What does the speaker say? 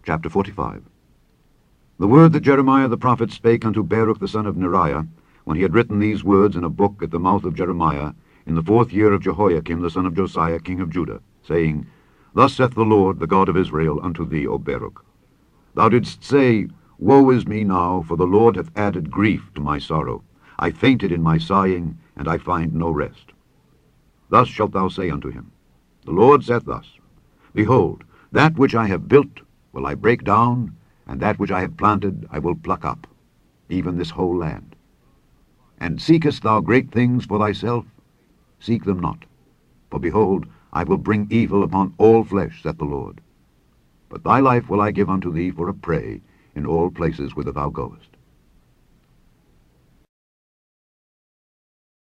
Chapter 45. The word that Jeremiah the prophet spake unto Baruch the son of Neriah, when he had written these words in a book at the mouth of Jeremiah, in the 4th year of Jehoiakim the son of Josiah king of Judah, saying, Thus saith the Lord, the God of Israel, unto thee, O Baruch. Thou didst say, Woe is me now, for the Lord hath added grief to my sorrow. I fainted in my sighing, and I find no rest. Thus shalt thou say unto him, The Lord saith thus, Behold, that which I have built will I break down, and that which I have planted I will pluck up, even this whole land. And seekest thou great things for thyself? Seek them not. For behold, I will bring evil upon all flesh, saith the Lord. But thy life will I give unto thee for a prey in all places whither thou goest.